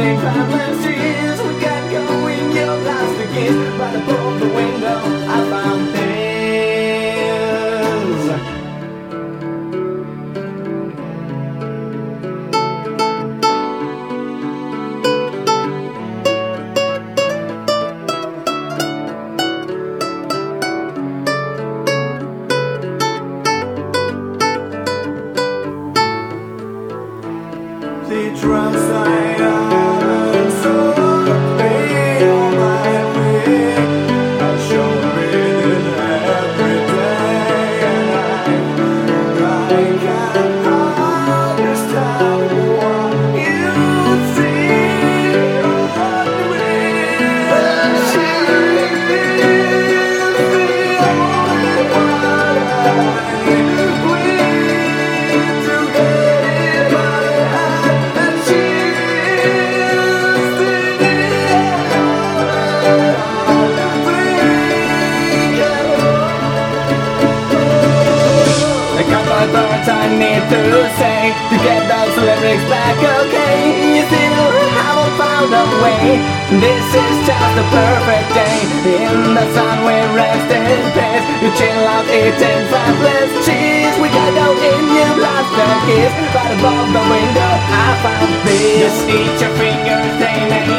eating fabulous cheese. We got going, your life's begins. Right above the window, I found this. The drums I am so play on my way. I show it every day, and I can't understand what you see on me. She is the only one I need to get in my head. I need to say to get those lyrics back, okay. You still haven't found a way. This is just a perfect day. In the sun we rest in peace. You chill out eating fabulous cheese. We got go in your laughter kiss. Right above the window I found this. Just eat your fingers, they make